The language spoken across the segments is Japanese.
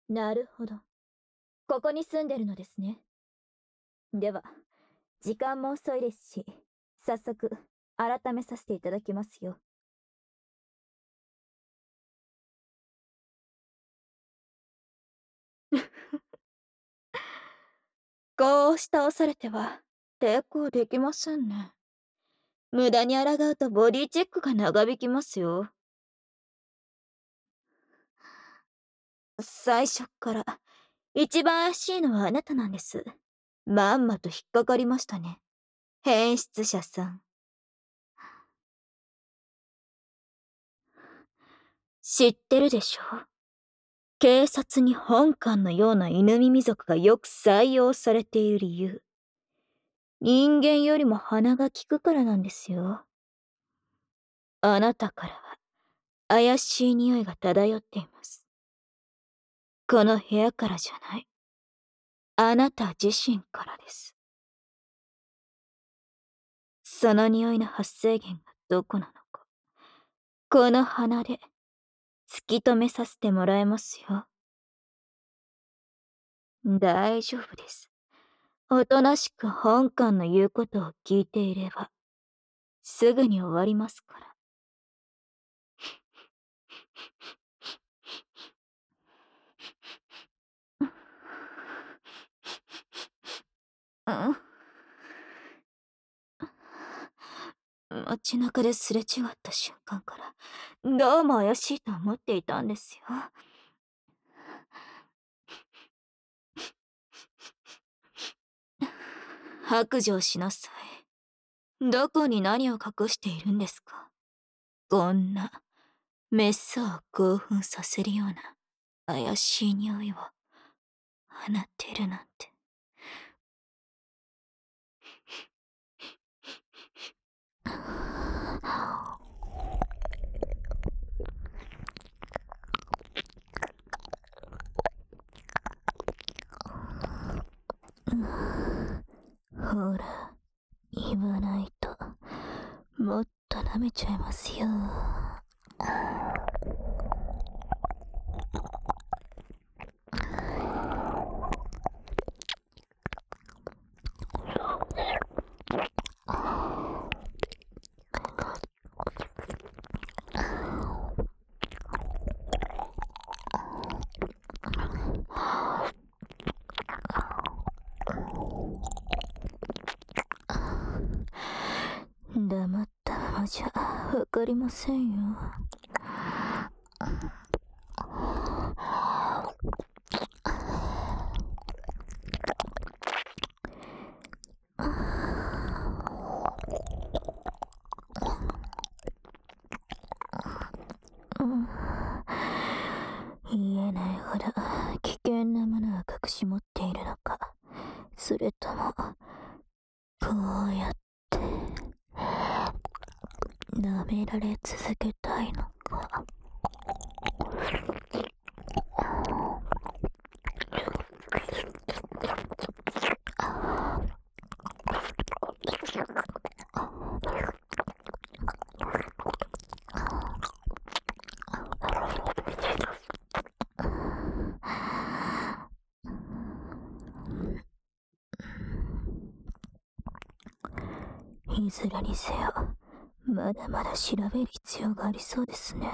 なるほど。ここに住んでるのですね。では、時間も遅いですし、早速、改めさせていただきますよ。こうして倒されては、抵抗できませんね。無駄に抗うとボディチェックが長引きますよ。最初っから、一番怪しいのはあなたなんです。まんまと引っかかりましたね。変質者さん。知ってるでしょ？警察に本官のような犬耳族がよく採用されている理由。人間よりも鼻が利くからなんですよ。あなたからは怪しい匂いが漂っています。この部屋からじゃない。あなた自身からです。その匂いの発生源がどこなのか。この鼻で突き止めさせてもらえますよ。大丈夫です。おとなしく本官の言うことを聞いていれば、すぐに終わりますから。街中ですれ違った瞬間から、どうも怪しいと思っていたんですよ。白状しなさい。どこに何を隠しているんですか？こんな、メスを興奮させるような、怪しい匂いを放っているなんて。ほら、言わないと、もっと舐めちゃいますよ。黙ったままじゃわかりませんよ。言えないほど危険なものは隠し持っているのか、それともこうやって舐められ続けたいのか。いずれにせよ、まだまだ調べる必要がありそうですね。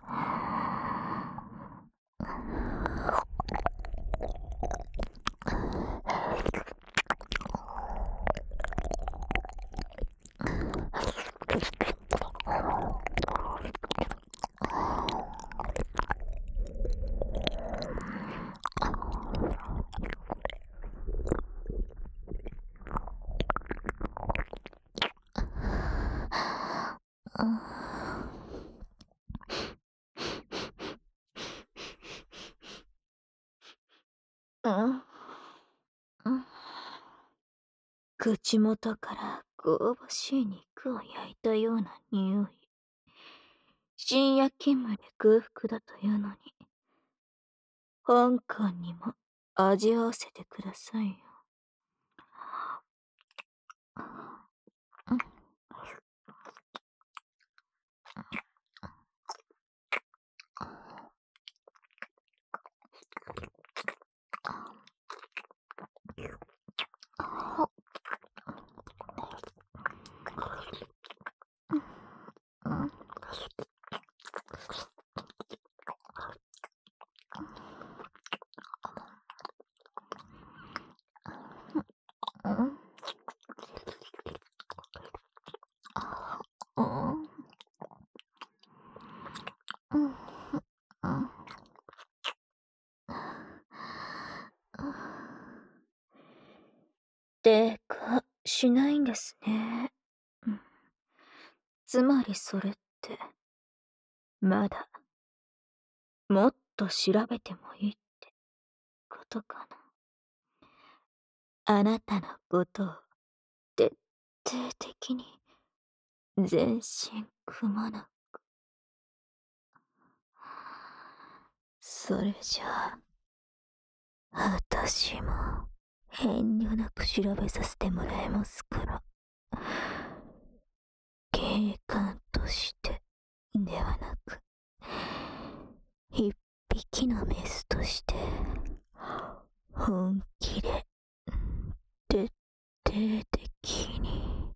うんうん口元から香ばしい肉を焼いたような匂い。深夜勤務で空腹だというのに、香港にも味わわせてくださいよ。 しないんですね。うん、つまりそれって、まだ、もっと調べてもいいってことかな。あなたのことを徹底的に全身くまなく。それじゃあ、私も遠慮なく調べさせてもらいますから。警官としてではなく、一匹のメスとして、本気で、徹底的に。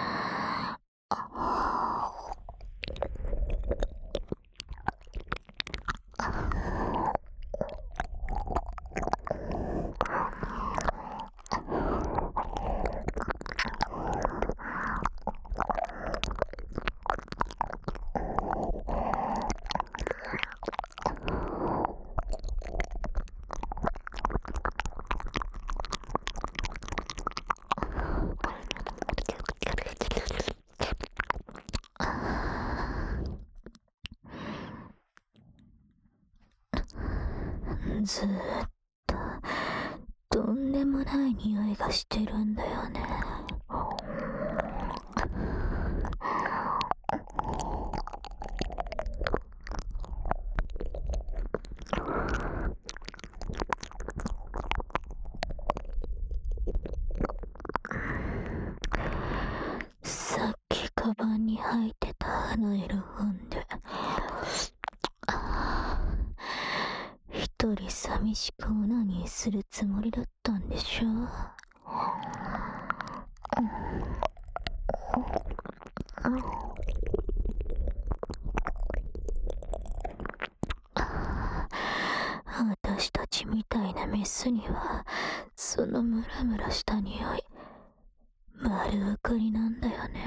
ずーっととんでもない匂いがしてるんだよね。さっきカバンに入ってたあのエロ本で、一人寂しくオナニーするつもりだったんでしょ。私たちみたいなメスにはそのムラムラした匂い丸分かりなんだよね。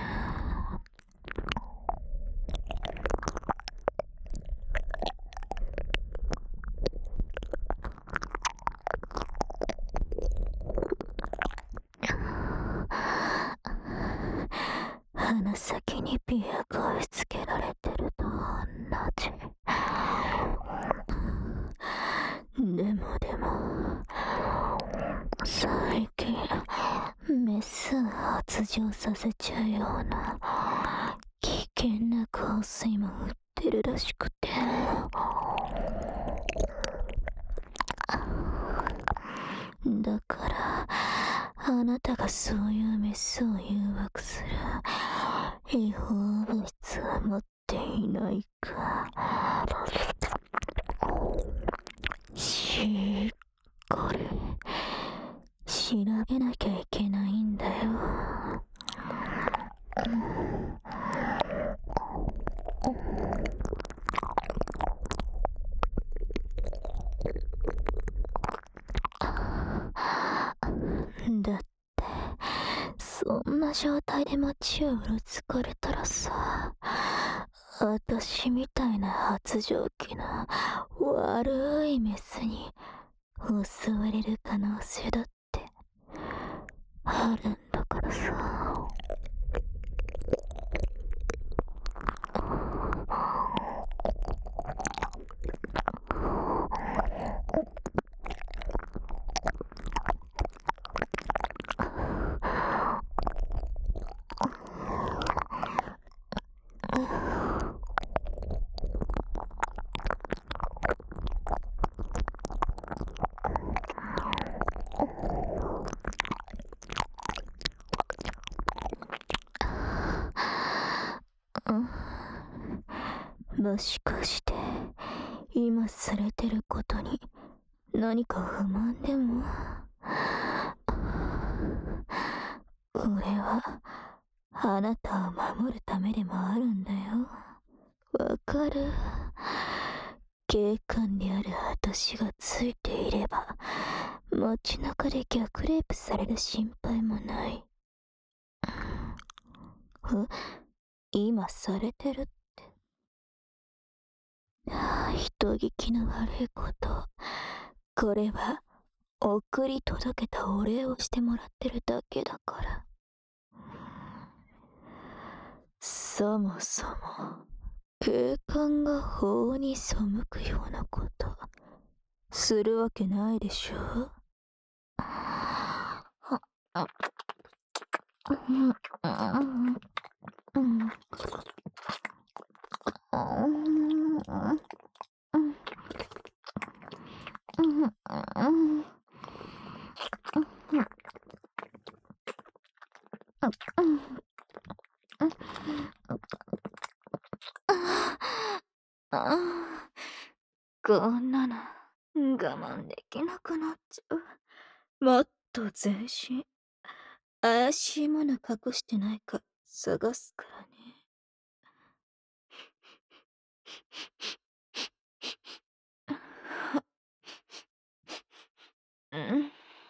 鼻先にピアが押し付けられてると同じ。でも最近メスを発情させちゃうような危険な香水も売ってるらしくて、だからあなたがそういうメスを誘惑する違法物質を持っていないか、これ調べなきゃいけないんだよ。だってそんな状態で街をうろつかれたらさ、私みたいな発情期の悪いメスに襲われる可能性だってあるんだからさ。もしかして今されてることに何か不満でも。これはあなたを守るためでもあるんだよ。わかる？警官である私がついていれば街中で逆レイプされる心配もない。今されてるって。人聞きの悪いこと。これは送り届けたお礼をしてもらってるだけだから。 そもそも、警官が法に背くようなこと、するわけないでしょ。こんなの我慢できなくなっちゃう。もっと全身怪しいもの隠してないか探すからね。うん。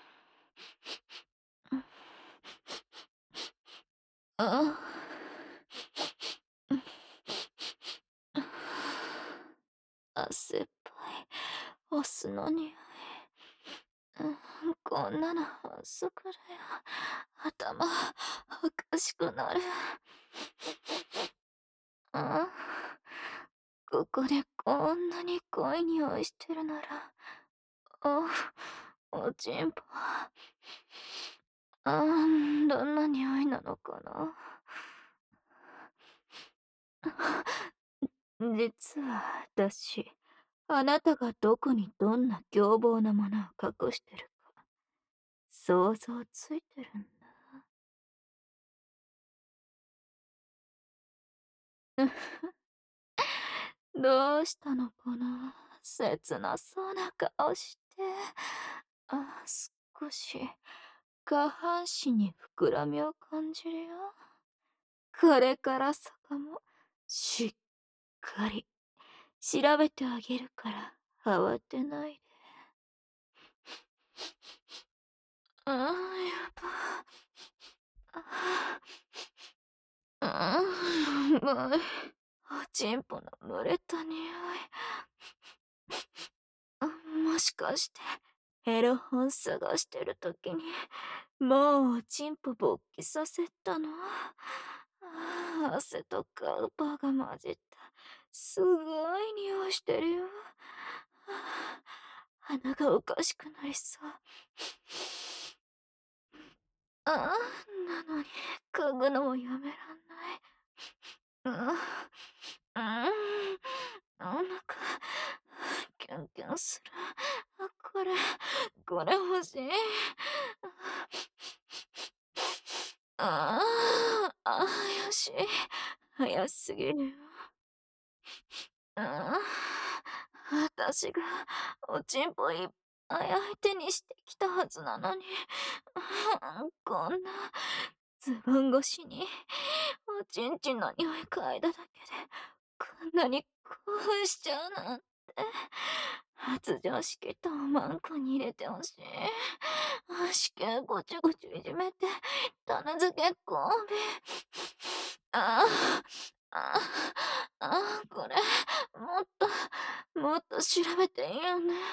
あ汗っぽい。お酢の匂い。こんなの遅くらよ。頭おかしくなる。うん。ここでこんなに濃い匂いしてるなら、おちんぽ。どんな匂いなのかな。実は私、あなたがどこにどんな凶暴なものを隠してるか、想像ついてるんだ。どうしたのかな、切なそうな顔して。少し、下半身に膨らみを感じるよ。これからそこも、しっかり、調べてあげるから、慌てないで。やば。うまい。おちんぽの蒸れた匂い。もしかして、エロ本探してるときに、もうおちんぽ勃起させたの。汗とカウパーが混じった。すごい匂いしてるよ。鼻がおかしくなりそう。なのに、嗅ぐのもやめらんない。なんか、キュンキュンする。これ、これ欲しい。よし。早すぎるよ。私がおちんぽいっぱい相手にしてきたはずなのに、こんなズボン越しにおちんちんの匂い嗅いだだけでこんなに興奮しちゃうなんて。発情式とマンコに入れてほしい。子宮ごちゅごちゅいじめて種付け交尾。ああこれもっと調べていいよね。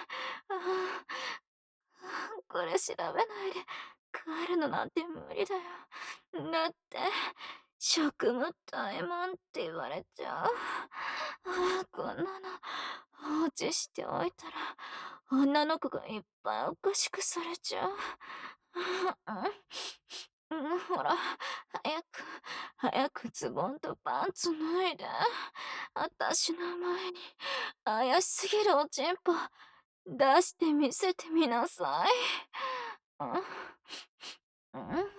これ調べないで帰るのなんて無理だよ。だって職務怠慢って言われちゃう。こんなの放置しておいたら女の子がいっぱいおかしくされちゃう。ほら、早くズボンとパンツ脱いで。あたしの前に怪しすぎるおちんぽ出して見せてみなさい。